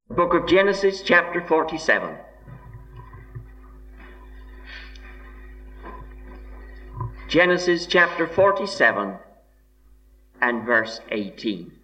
Book of Genesis, chapter 47. Genesis chapter 47 and verse 18.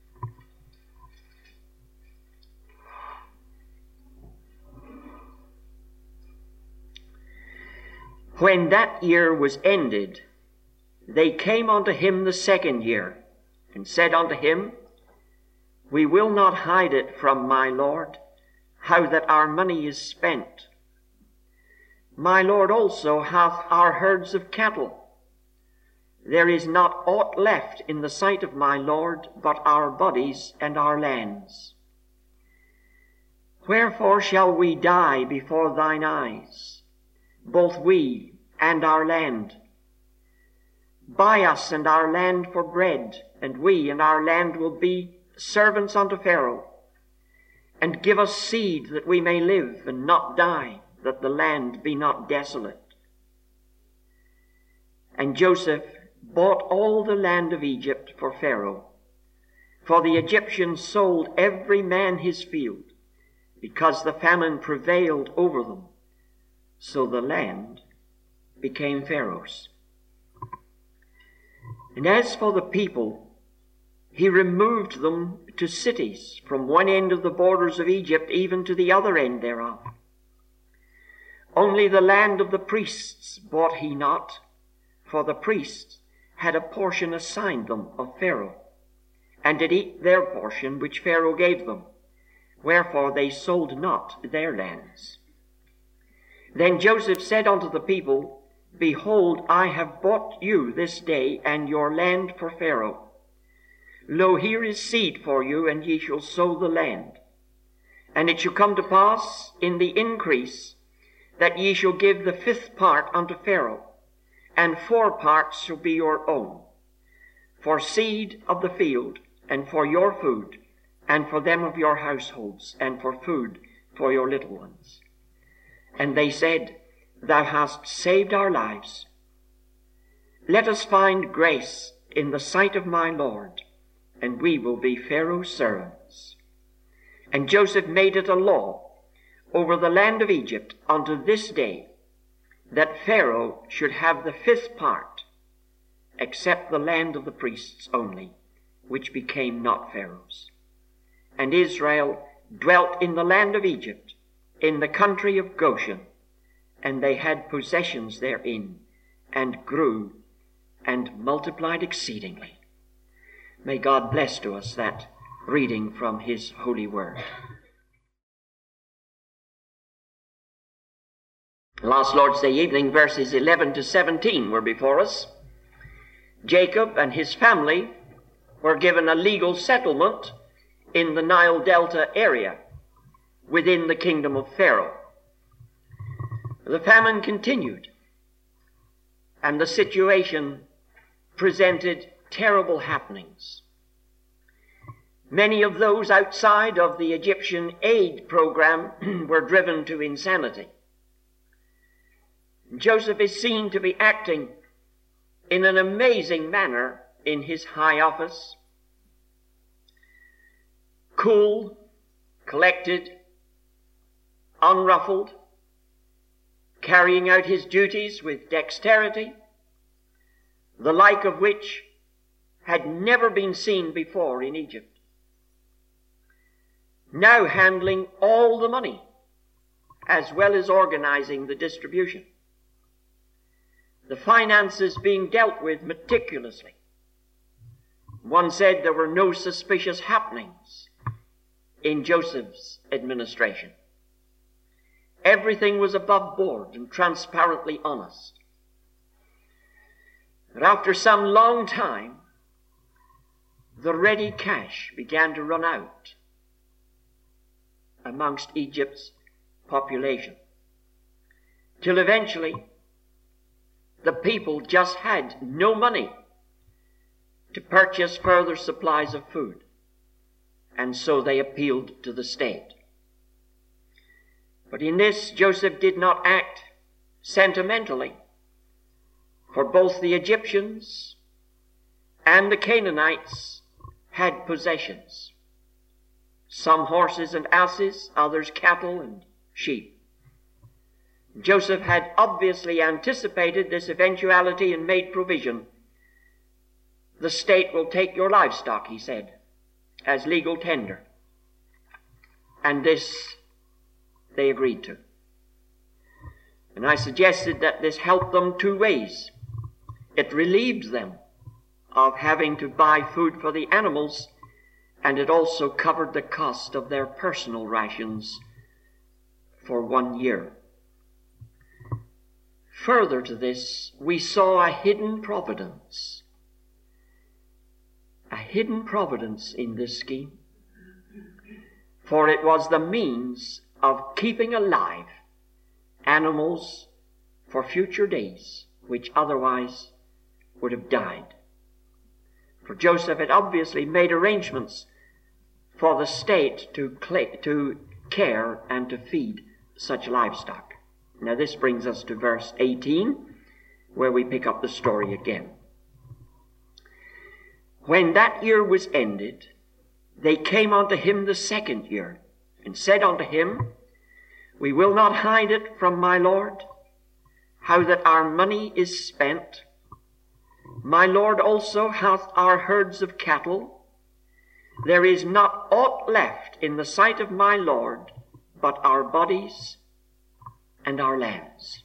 When that year was ended, they came unto him the second year, and said unto him, We will not hide it from my Lord, how that our money is spent. My Lord also hath our herds of cattle. There is not aught left in the sight of my Lord but our bodies and our lands. Wherefore shall we die before thine eyes, both we and our land? Buy us and our land for bread, and we and our land will be servants unto Pharaoh. And give us seed that we may live and not die, that the land be not desolate. And Joseph bought all the land of Egypt for Pharaoh, for the Egyptians sold every man his field, because the famine prevailed over them. So the land became Pharaoh's. And as for the people, he removed them to cities, from one end of the borders of Egypt even to the other end thereof. Only the land of the priests bought he not, for the priests had a portion assigned them of Pharaoh, and did eat their portion which Pharaoh gave them. Wherefore they sold not their lands. Then Joseph said unto the people, Behold, I have bought you this day and your land for Pharaoh. Lo, here is seed for you, and ye shall sow the land. And it shall come to pass in the increase that ye shall give the 5th part unto Pharaoh, and 4 parts shall be your own, for seed of the field, and for your food, and for them of your households, and for food for your little ones. And they said, Thou hast saved our lives. Let us find grace in the sight of my Lord, and we will be Pharaoh's servants. And Joseph made it a law over the land of Egypt unto this day, that Pharaoh should have the 5th part, except the land of the priests only, which became not Pharaoh's. And Israel dwelt in the land of Egypt, in the country of Goshen, and they had possessions therein, and grew and multiplied exceedingly. May God bless to us that reading from his holy word. Last Lord's Day evening, verses 11 to 17 were before us. Jacob and his family were given a legal settlement in the Nile Delta area within the kingdom of Pharaoh. The famine continued, and the situation presented terrible happenings. Many of those outside of the Egyptian aid program were driven to insanity. Joseph is seen to be acting in an amazing manner in his high office. Cool, collected, unruffled, carrying out his duties with dexterity, the like of which had never been seen before in Egypt. Now handling all the money, as well as organizing the distribution. The finances being dealt with meticulously. One said there were no suspicious happenings in Joseph's administration. Everything was above board and transparently honest. But after some long time, the ready cash began to run out amongst Egypt's population, till eventually the people just had no money to purchase further supplies of food, and so they appealed to the state. But in this, Joseph did not act sentimentally, for both the 'and the Canaanites had possessions. some horses and asses, others cattle and sheep. Joseph had obviously anticipated this eventuality and made provision. The state will take your livestock, he said, as legal tender. And this they agreed to. And I suggested that this helped them two ways. It relieved them of having to buy food for the animals, and it also covered the cost of their personal rations for 1 year. Further to this, we saw a hidden providence. A hidden providence in this scheme. For it was the means of keeping alive animals for future days, which otherwise would have died. For Joseph had obviously made arrangements for the state to care and to feed such livestock. Now this brings us to verse 18, where we pick up the story again. When that year was ended, they came unto him the second year, and said unto him, We will not hide it from my Lord, how that our money is spent. My Lord also hath our herds of cattle. There is not aught left in the sight of my Lord, but our bodies and our lands.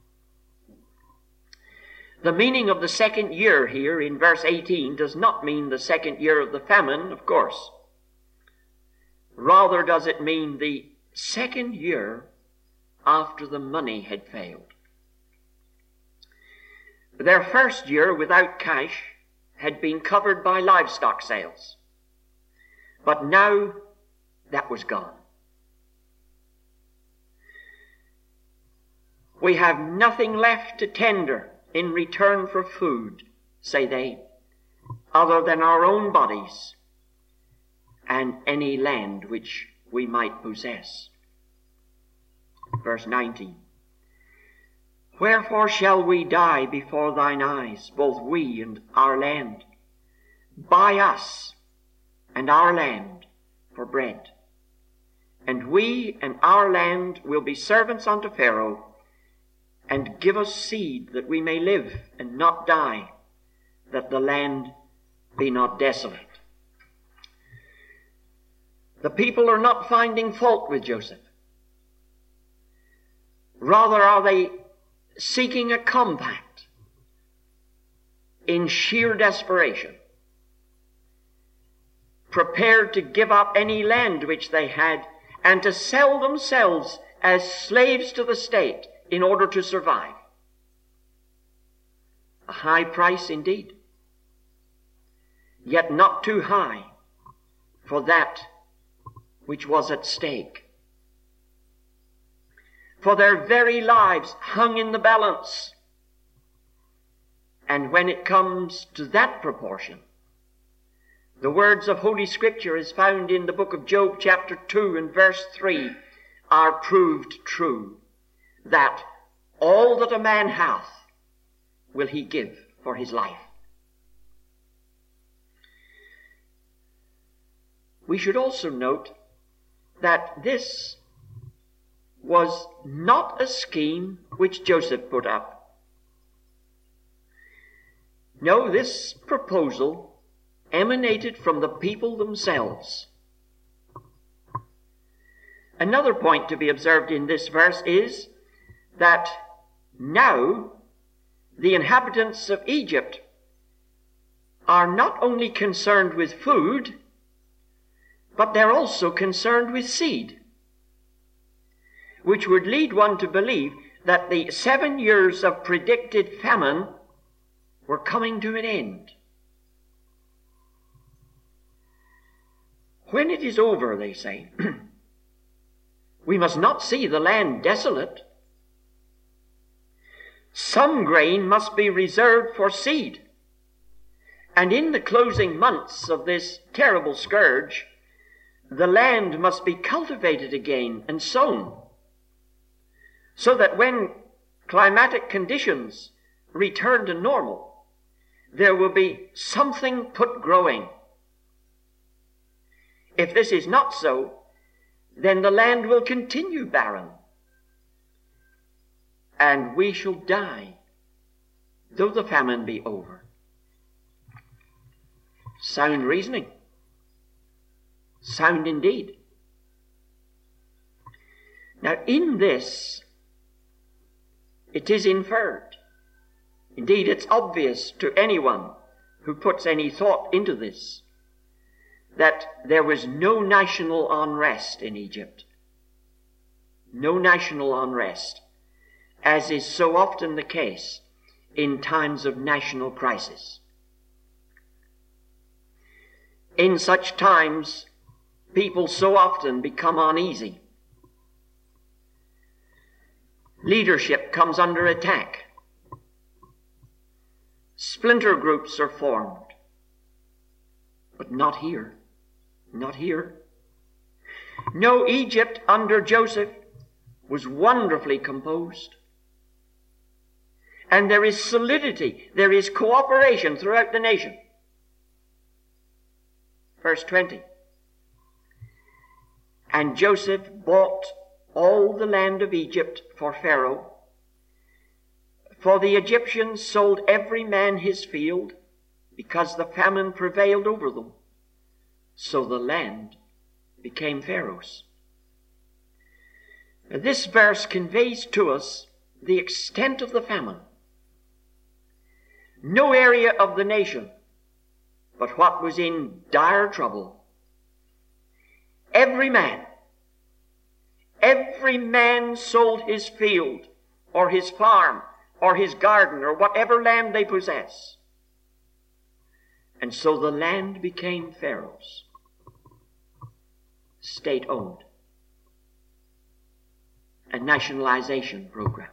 The meaning of the second year here in verse 18 does not mean the second year of the famine, of course. Rather does it mean the second year after the money had failed. Their first year without cash had been covered by livestock sales. But now that was gone. We have nothing left to tender in return for food, say they, other than our own bodies and any land which we might possess. Verse 19. Wherefore shall we die before thine eyes, both we and our land? Buy us and our land for bread. And we and our land will be servants unto Pharaoh, and give us seed that we may live and not die, that the land be not desolate. The people are not finding fault with Joseph. Rather are they seeking a compact in sheer desperation, prepared to give up any land which they had and to sell themselves as slaves to the state in order to survive. A high price indeed, yet not too high for that which was at stake. For their very lives hung in the balance. And when it comes to that proportion, the words of Holy Scripture as found in the book of Job chapter 2 and verse 3 are proved true, that all that a man hath will he give for his life. We should also note that this was not a scheme which Joseph put up. No, this proposal emanated from the people themselves. Another point to be observed in this verse is that now the inhabitants of Egypt are not only concerned with food, but they're also concerned with seed, which would lead one to believe that the 7 years of predicted famine were coming to an end. When it is over, they say, we must not see the land desolate. Some grain must be reserved for seed. And in the closing months of this terrible scourge, the land must be cultivated again and sown, so that when climatic conditions return to normal, there will be something put growing. If this is not so, then the land will continue barren, and we shall die, though the famine be over. Sound reasoning. Sound indeed. Now in this, it is inferred, indeed it's obvious to anyone who puts any thought into this, that there was no national unrest in Egypt. No national unrest, as is so often the case in times of national crisis. In such times, people so often become uneasy. Leadership comes under attack. Splinter groups are formed. But not here. Not here. No, Egypt under Joseph was wonderfully composed. And there is solidity, there is cooperation throughout the nation. Verse 20. And Joseph bought all the land of Egypt for Pharaoh, for the Egyptians sold every man his field, because the famine prevailed over them. So the land became Pharaoh's. Now, this verse conveys to us the extent of the famine. No area of the nation but what was in dire trouble. Every man sold his field or his farm or his garden or whatever land they possess. And so the land became Pharaoh's. State-owned. A nationalization program.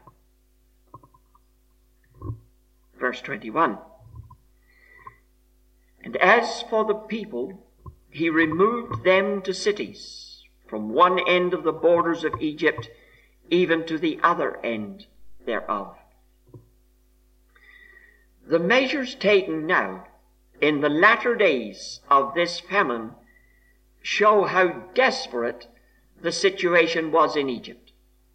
Verse 21. And as for the people, he removed them to cities, from one end of the borders of Egypt even to the other end thereof. The measures taken now in the latter days of this famine show how desperate the situation was in Egypt.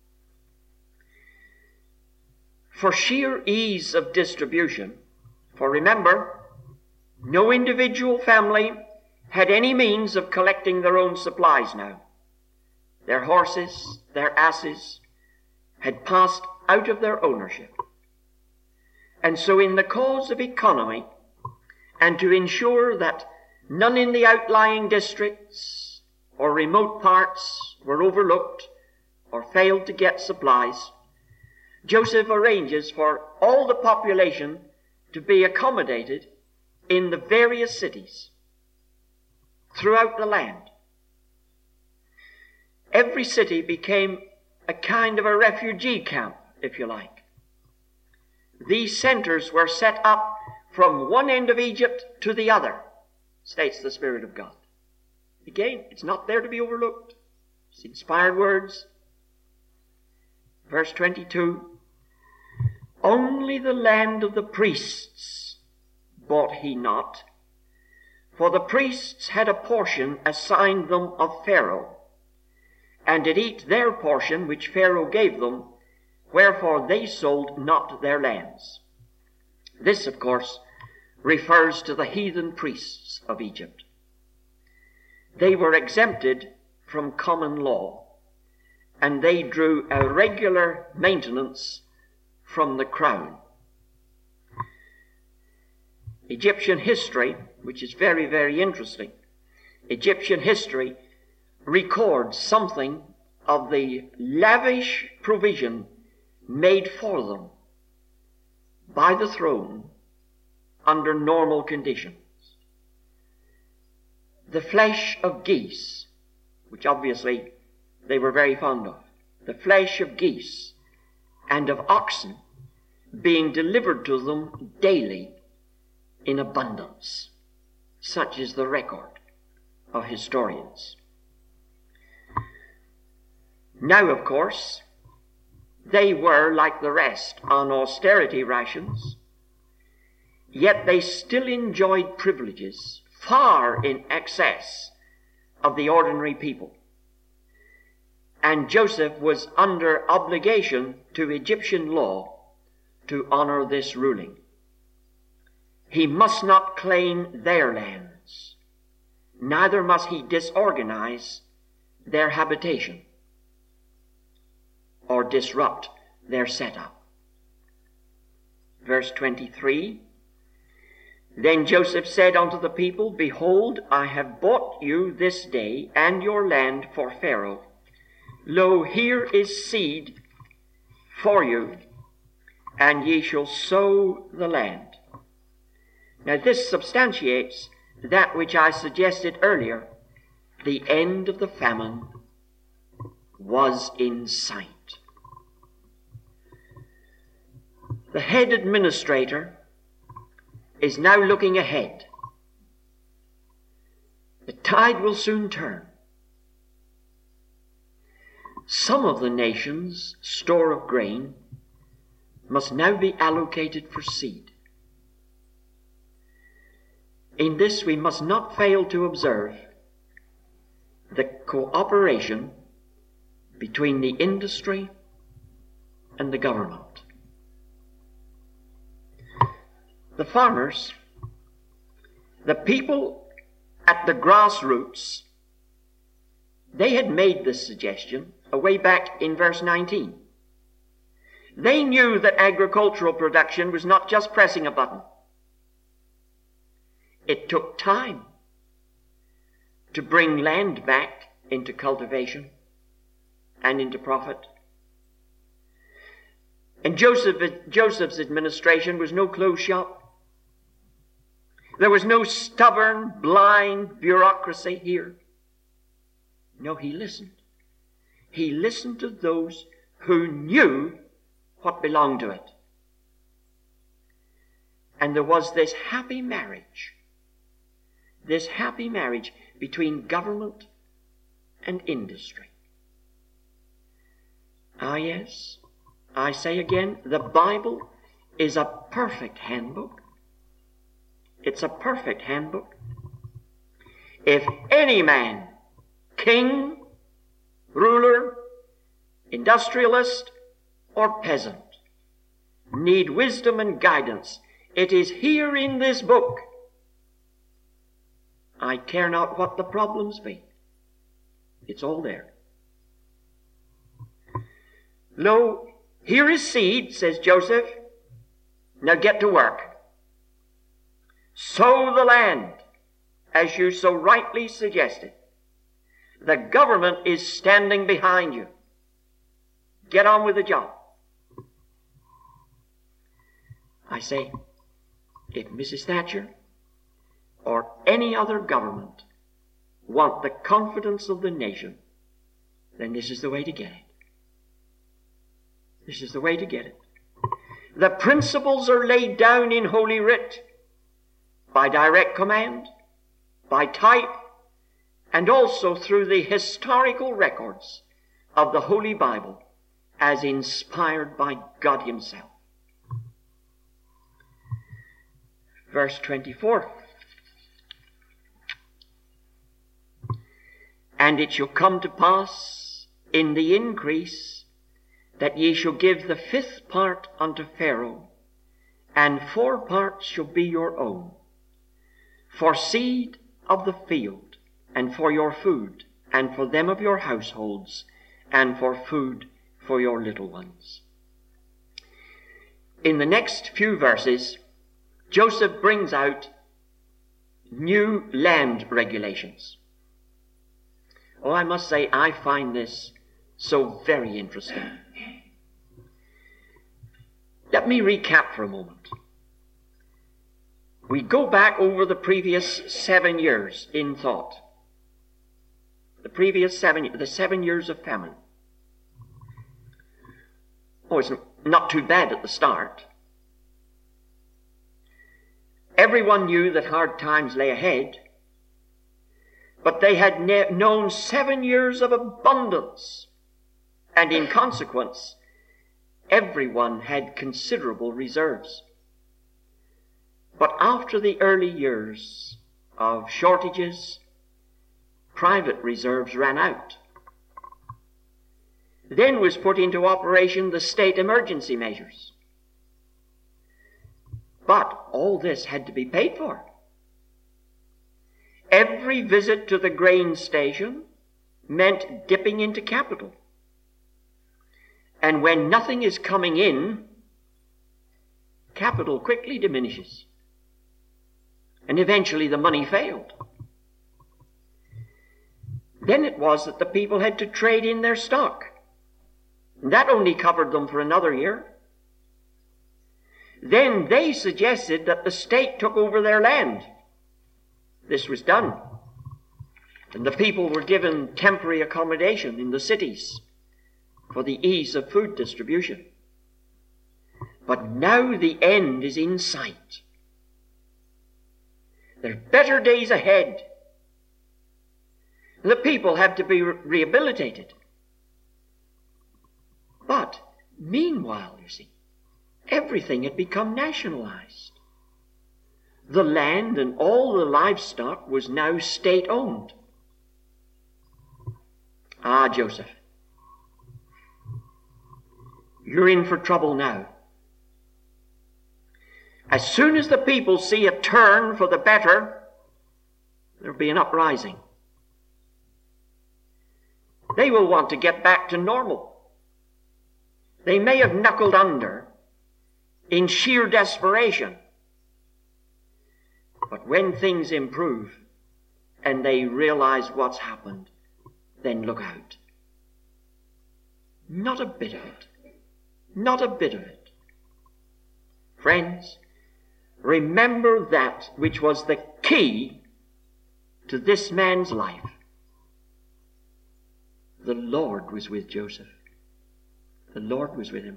For sheer ease of distribution, for remember, no individual family had any means of collecting their own supplies now. Their horses, their asses, had passed out of their ownership. And so in the cause of economy, and to ensure that none in the outlying districts or remote parts were overlooked or failed to get supplies, Joseph arranges for all the population to be accommodated in the various cities throughout the land. Every city became a kind of a refugee camp, if you like. These centers were set up from one end of Egypt to the other, states the Spirit of God. Again, it's not there to be overlooked. It's inspired words. Verse 22, only the land of the priests bought he not, for the priests had a portion assigned them of Pharaoh, and did eat their portion which Pharaoh gave them, wherefore they sold not their lands. This, of course, refers to the heathen priests of Egypt. They were exempted from common law, and they drew a regular maintenance from the crown. Egyptian history, which is very, very interesting, Egyptian history records something of the lavish provision made for them by the throne under normal conditions. The flesh of geese, which obviously they were very fond of, the flesh of geese and of oxen being delivered to them daily in abundance. Such is the record of historians. Now, of course, they were, like the rest, on austerity rations, yet they still enjoyed privileges far in excess of the ordinary people. And Joseph was under obligation to Egyptian law to honor this ruling. He must not claim their lands, neither must he disorganize their habitation or disrupt their setup. Verse 23, Then Joseph said unto the people, Behold, I have bought you this day and your land for Pharaoh. Lo, here is seed for you, and ye shall sow the land. Now this substantiates that which I suggested earlier. The end of the famine was in sight. The head administrator is now looking ahead. The tide will soon turn. Some of the nation's store of grain must now be allocated for seed. In this we must not fail to observe the cooperation between the industry and the government. The farmers, the people at the grassroots, they had made this suggestion way back in verse 19. They knew that agricultural production was not just pressing a button. It took time to bring land back into cultivation and into profit. And Joseph's administration was no closed shop. There was no stubborn, blind bureaucracy here. No, he listened. He listened to those who knew what belonged to it. And there was this happy marriage between government and industry. Ah, yes, I say again, the Bible is a perfect handbook. It's a perfect handbook. If any man, king, ruler, industrialist, or peasant, need wisdom and guidance, it is here in this book. I care not what the problems be. It's all there. Lo, here is seed, says Joseph. Now get to work. Sow the land, as you so rightly suggested. The government is standing behind you. Get on with the job. I say, if Mrs. Thatcher or any other government want the confidence of the nation, then this is the way to get it. This is the way to get it. The principles are laid down in Holy Writ by direct command, by type, and also through the historical records of the Holy Bible as inspired by God Himself. Verse 24. And it shall come to pass in the increase that ye shall give the 5th part unto Pharaoh, and 4 parts shall be your own, for seed of the field, and for your food, and for them of your households, and for food for your little ones. In the next few verses, Joseph brings out new land regulations. Oh, I must say, I find this so very interesting. Let me recap for a moment. We go back over the previous 7 years in thought. The 7 years of famine. Oh, it's not too bad at the start. Everyone knew that hard times lay ahead, but they had known 7 years of abundance, and in consequence, everyone had considerable reserves. But after the early years of shortages, private reserves ran out. Then was put into operation the state emergency measures. But all this had to be paid for. Every visit to the grain station meant dipping into capital. And when nothing is coming in, capital quickly diminishes. And eventually the money failed. Then it was that the people had to trade in their stock. And that only covered them for another year. Then they suggested that the state took over their land. This was done. And the people were given temporary accommodation in the cities for the ease of food distribution. But now the end is in sight. There's better days ahead. The people have to be rehabilitated. But meanwhile, you see, everything had become nationalized. The land and all the livestock was now state-owned. Ah, Joseph, you're in for trouble now. As soon as the people see a turn for the better, there'll be an uprising. They will want to get back to normal. They may have knuckled under in sheer desperation. But when things improve and they realize what's happened, then look out. Not a bit of it. Not a bit of it. Friends, remember that which was the key to this man's life. The Lord was with Joseph. The Lord was with him.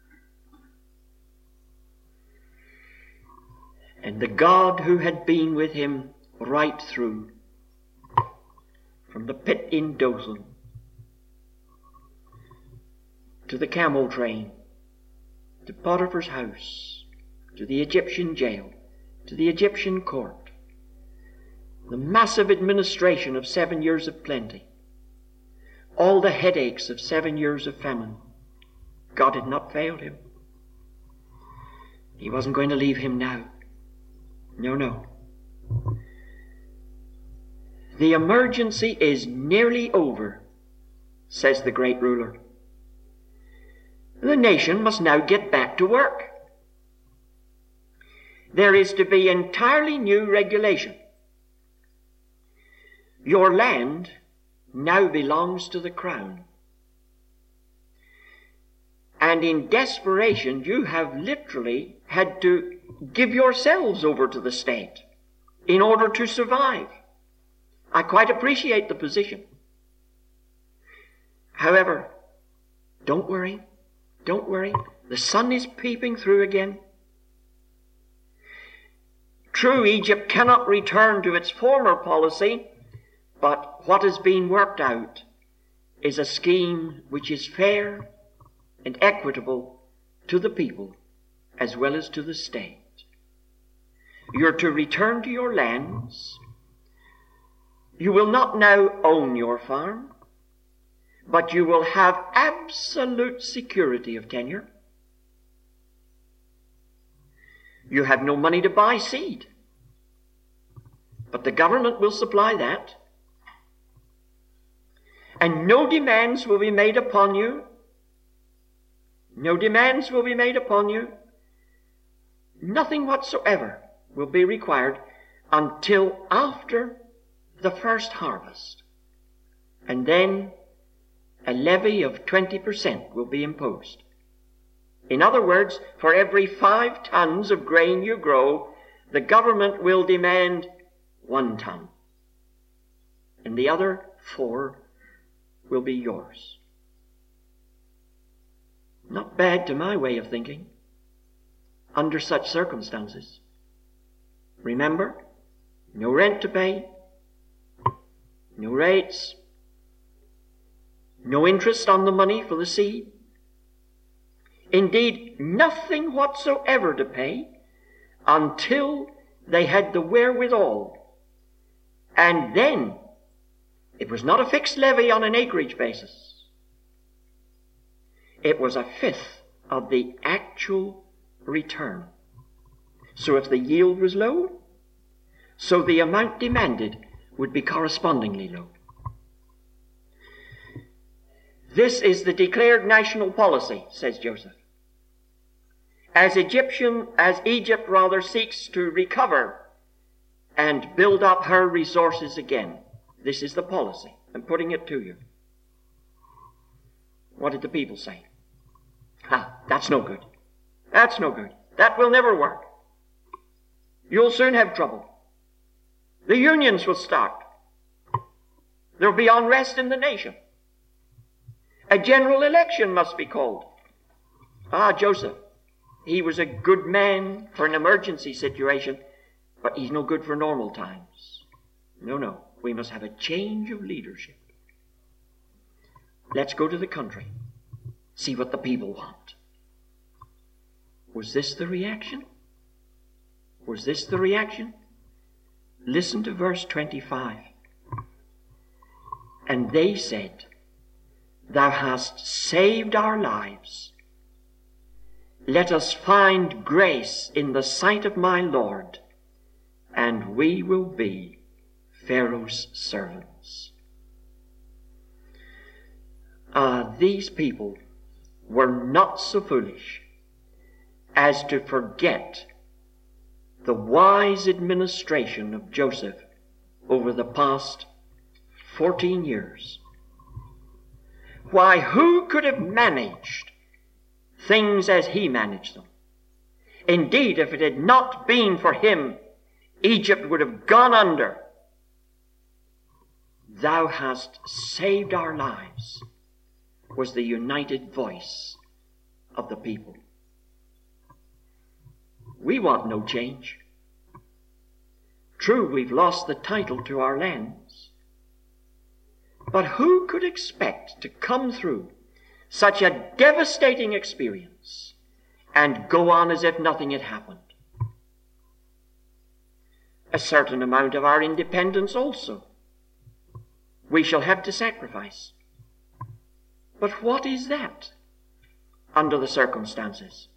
And the God who had been with him right through, from the pit in Dothan to the camel train, to Potiphar's house, to the Egyptian jail, to the Egyptian court, the massive administration of 7 years of plenty, all the headaches of 7 years of famine, God had not failed him. He wasn't going to leave him now. No. The emergency is nearly over, says the great ruler. The nation must now get back to work. There is to be entirely new regulation. Your land now belongs to the crown. And in desperation, you have literally had to give yourselves over to the state in order to survive. I quite appreciate the position. However, don't worry. Don't worry. The sun is peeping through again. True, Egypt cannot return to its former policy, but what has been worked out is a scheme which is fair and equitable to the people as well as to the state. You're to return to your lands. You will not now own your farm, but you will have absolute security of tenure. You have no money to buy seed, but the government will supply that. And no demands will be made upon you. No demands will be made upon you. Nothing whatsoever will be required until after the first harvest. And then a levy of 20% will be imposed. In other words, for every 5 tons of grain you grow, the government will demand 1 ton. And the other 4 will be yours. Not bad to my way of thinking, under such circumstances. Remember, no rent to pay, no rates, no interest on the money for the seed. Indeed, nothing whatsoever to pay until they had the wherewithal. And then, It was not a fixed levy on an acreage basis. It was a fifth of the actual return. So if the yield was low, so the amount demanded would be correspondingly low. This is the declared national policy, says Joseph. As Egypt seeks to recover and build up her resources again. This is the policy. I'm putting it to you. What did the people say? That's no good. That's no good. That will never work. You'll soon have trouble. The unions will start. There will be unrest in the nation. A general election must be called. Joseph, he was a good man for an emergency situation, but he's no good for normal times. No. We must have a change of leadership. Let's go to the country. See what the people want. Was this the reaction? Was this the reaction? Listen to verse 25. And they said, Thou hast saved our lives. Let us find grace in the sight of my Lord, and we will be Pharaoh's servants. These people were not so foolish as to forget the wise administration of Joseph over the past 14 years. Why, who could have managed things as he managed them? Indeed, if it had not been for him, Egypt would have gone under. Thou hast saved our lives was the united voice of the people. We want no change. True, we've lost the title to our lands. But who could expect to come through such a devastating experience and go on as if nothing had happened? A certain amount of our independence also we shall have to sacrifice. But what is that under the circumstances?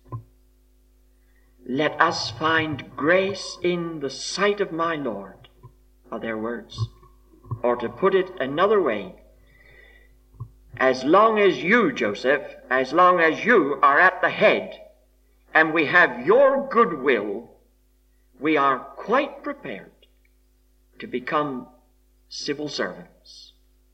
Let us find grace in the sight of my Lord, are their words. Or to put it another way, as long as you, Joseph, as long as you are at the head and we have your goodwill, we are quite prepared to become civil servants.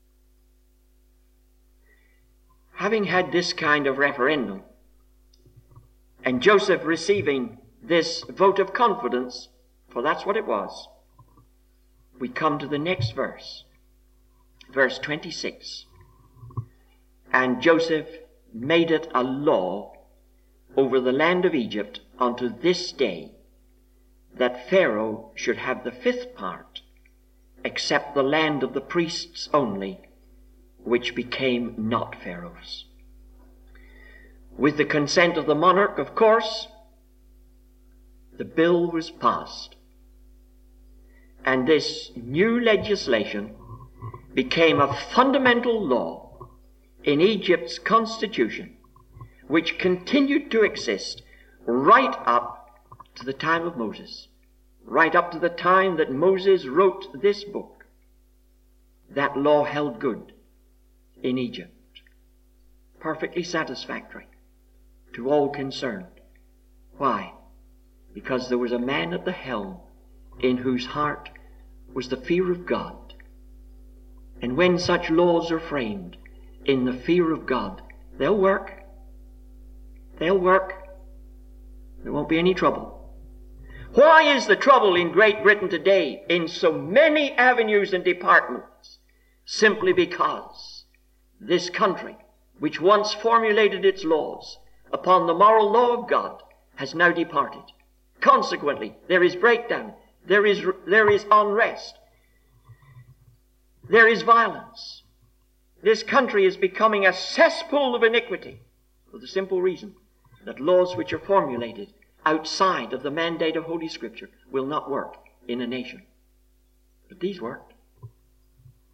Having had this kind of referendum, and Joseph receiving this vote of confidence, for that's what it was, we come to the next verse, verse 26. And Joseph made it a law over the land of Egypt unto this day, that Pharaoh should have the fifth part, except the land of the priests only, which became not Pharaoh's. With the consent of the monarch, of course, the bill was passed. And this new legislation became a fundamental law in Egypt's constitution, which continued to exist right up to the time of Moses, right up to the time that Moses wrote this book. That law held good in Egypt, perfectly satisfactory to all concerned. Why? Because there was a man at the helm in whose heart was the fear of God. And when such laws are framed in the fear of God, they'll work. They'll work. There won't be any trouble. Why is the trouble in Great Britain today in so many avenues and departments? Simply because this country, which once formulated its laws upon the moral law of God, has now departed. Consequently, there is breakdown, there is unrest, there is violence. This country is becoming a cesspool of iniquity for the simple reason that laws which are formulated outside of the mandate of Holy Scripture will not work in a nation. But these worked.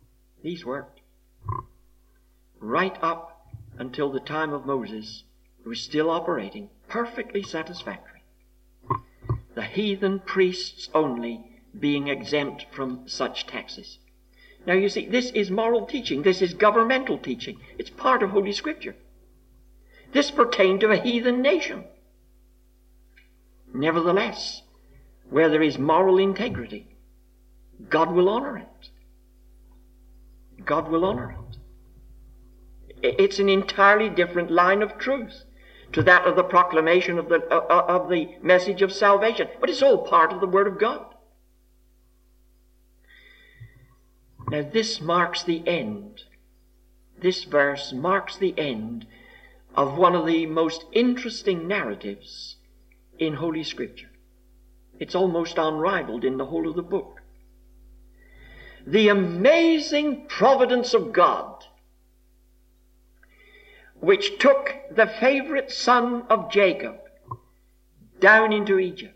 These worked. Right up until the time of Moses, it was still operating, perfectly satisfactory. The heathen priests only being exempt from such taxes. Now you see, this is moral teaching. This is governmental teaching. It's part of Holy Scripture. This pertained to a heathen nation. Nevertheless, where there is moral integrity, God will honor it. God will honor it. It's an entirely different line of truth to that of the proclamation of the message of salvation. But it's all part of the Word of God. Now this marks the end. This verse marks the end of one of the most interesting narratives in Holy Scripture. It's almost unrivaled in the whole of the book. The amazing providence of God, which took the favorite son of Jacob down into Egypt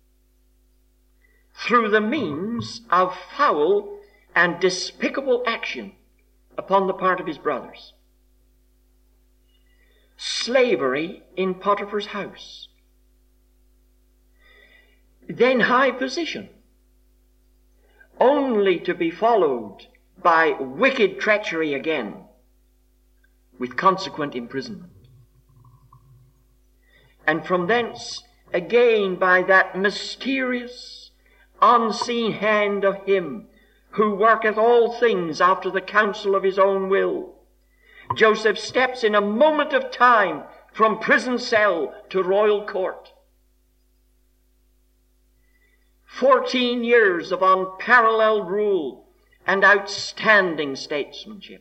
through the means of foul and despicable action upon the part of his brothers. Slavery in Potiphar's house. Then high position, only to be followed by wicked treachery again, with consequent imprisonment. And from thence, again, by that mysterious, unseen hand of him who worketh all things after the counsel of his own will, Joseph steps in a moment of time from prison cell to royal court. 14 years of unparalleled rule and outstanding statesmanship.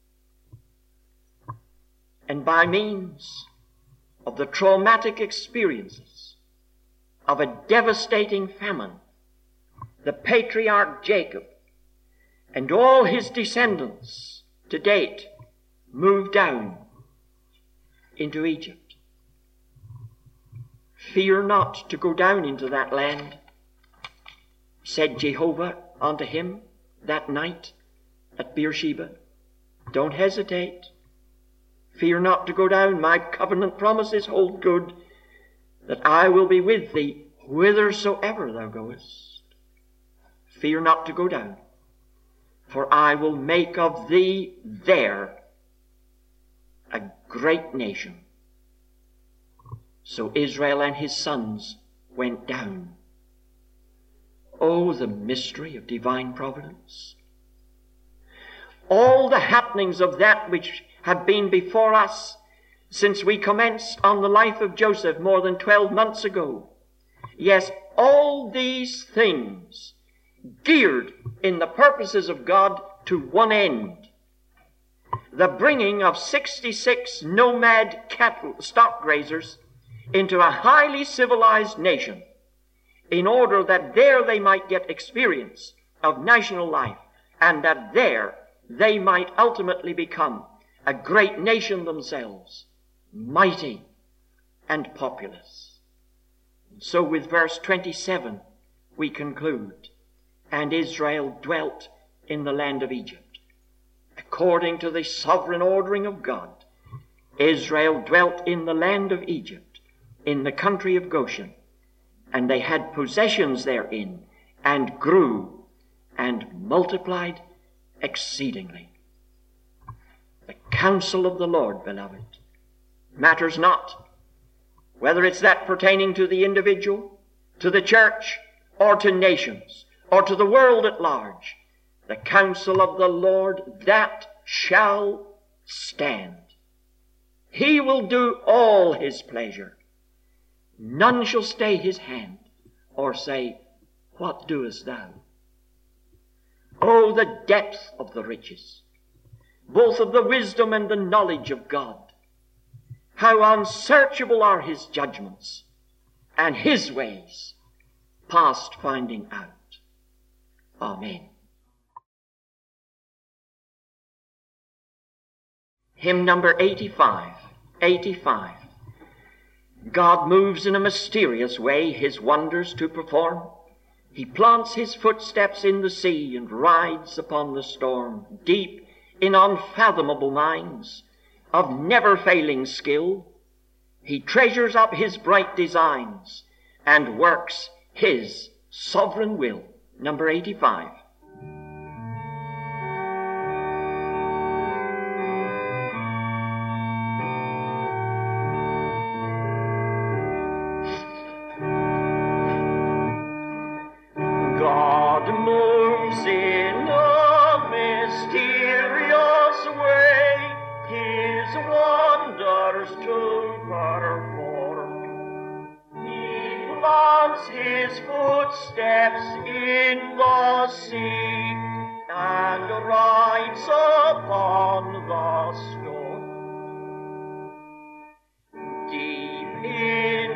And by means of the traumatic experiences of a devastating famine, the patriarch Jacob and all his descendants to date moved down into Egypt. Fear not to go down into that land, said Jehovah unto him that night at Beersheba. Don't hesitate. Fear not to go down. My covenant promises hold good, that I will be with thee whithersoever thou goest. Fear not to go down, for I will make of thee there a great nation. So Israel and his sons went down. Oh, the mystery of divine providence. All the happenings of that which have been before us since we commenced on the life of Joseph more than 12 months ago. Yes, all these things geared in the purposes of God to one end: the bringing of 66 nomad cattle stock grazers into a highly civilized nation, in order that there they might get experience of national life, and that there they might ultimately become a great nation themselves, mighty and populous. So with verse 27 we conclude, and Israel dwelt in the land of Egypt. According to the sovereign ordering of God, Israel dwelt in the land of Egypt, in the country of Goshen, and they had possessions therein, and grew and multiplied exceedingly. The counsel of the Lord, beloved, matters not whether it's that pertaining to the individual, to the church, or to nations, or to the world at large. The counsel of the Lord, that shall stand. He will do all his pleasure. None shall stay his hand or say, what doest thou? Oh, the depth of the riches, both of the wisdom and the knowledge of God. How unsearchable are his judgments, and his ways past finding out. Amen. Hymn number 85. 85. God moves in a mysterious way his wonders to perform. He plants his footsteps in the sea and rides upon the storm, deep in unfathomable mines of never-failing skill. He treasures up his bright designs and works his sovereign will. Number 85. God moves in a mysterious way, his wonders to perform. He plants his footsteps in the sea and rides upon the storm. Deep in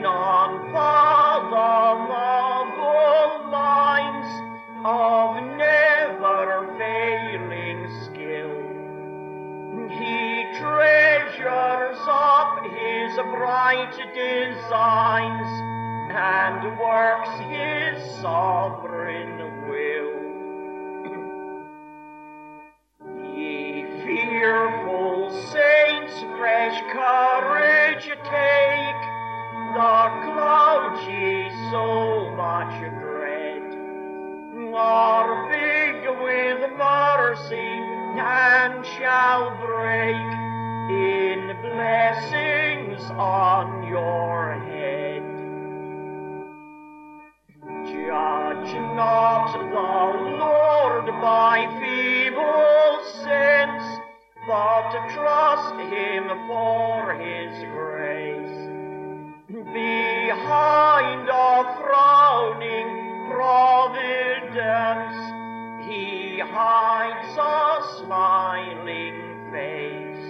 unfathomable minds of never-failing skill, he treasures up his bright designs and works his sovereign will. Ye fearful saints, fresh courage take, the clouds ye so much dread are big with mercy and shall break in blessings on your head. Judge not the Lord by feeble sense, but trust him for his grace. Behind a frowning providence, he hides a smiling face.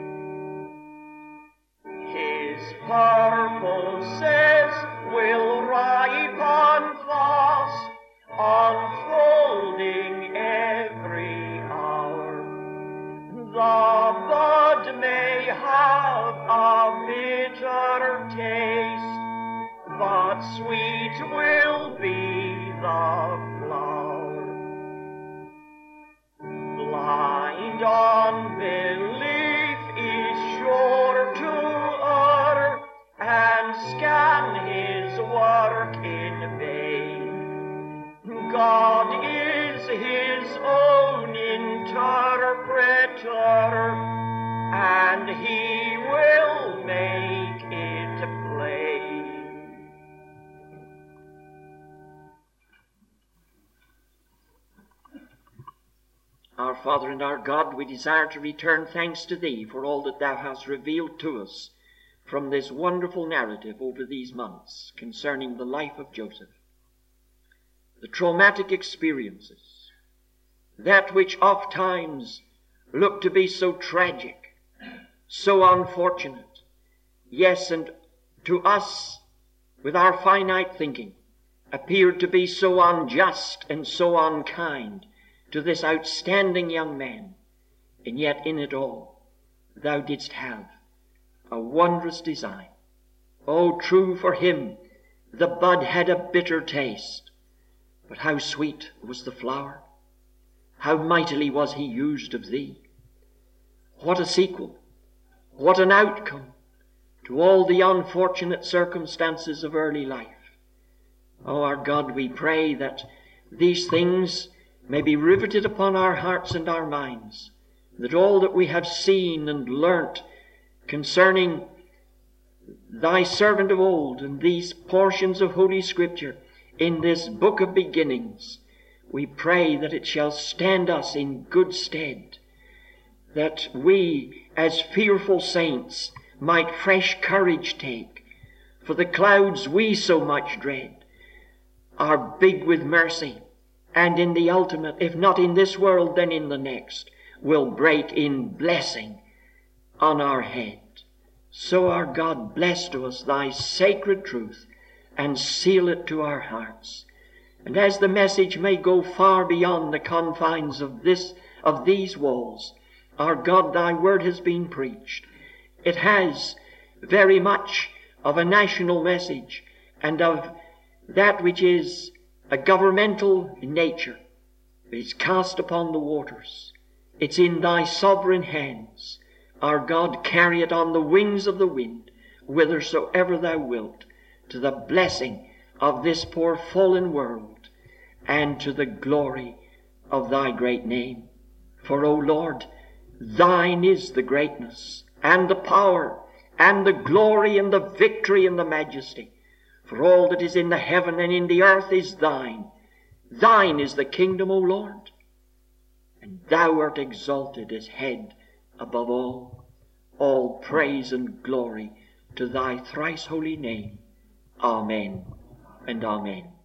His purposes will ripen fast, unfolding every hour. The bud may have a bitter taste, but sweet will be the flower. Blind unbelief is sure to err and scan his work in vain. God is his own interpreter, and he will make it plain. Our Father and our God, we desire to return thanks to Thee for all that Thou hast revealed to us from this wonderful narrative over these months concerning the life of Joseph. The traumatic experiences, that which oft times looked to be so tragic, so unfortunate, yes, and to us, with our finite thinking, appeared to be so unjust and so unkind to this outstanding young man, and yet in it all Thou didst have a wondrous design. Oh, true for him, the bud had a bitter taste, but how sweet was the flower! How mightily was he used of Thee! What a sequel, what an outcome to all the unfortunate circumstances of early life. Oh, our God, we pray that these things may be riveted upon our hearts and our minds, that all that we have seen and learnt concerning Thy servant of old and these portions of Holy Scripture in this book of beginnings, we pray that it shall stand us in good stead, that we as fearful saints might fresh courage take, for the clouds we so much dread are big with mercy, and in the ultimate, if not in this world, then in the next, will break in blessing on our head. So our God, bless to us Thy sacred truth, and seal it to our hearts. And as the message may go far beyond the confines of these walls, our God, Thy word has been preached. It has very much of a national message, and of that which is a governmental nature. It's cast upon the waters. It's in thy sovereign hands. Our God, carry it on the wings of the wind, whithersoever thou wilt, to the blessing of this poor fallen world, and to the glory of thy great name. For, O Lord, thine is the greatness, and the power, and the glory, and the victory, and the majesty. For all that is in the heaven and in the earth is thine. Thine is the kingdom, O Lord, and thou art exalted as head above all. All praise and glory to thy thrice holy name. Amen and amen.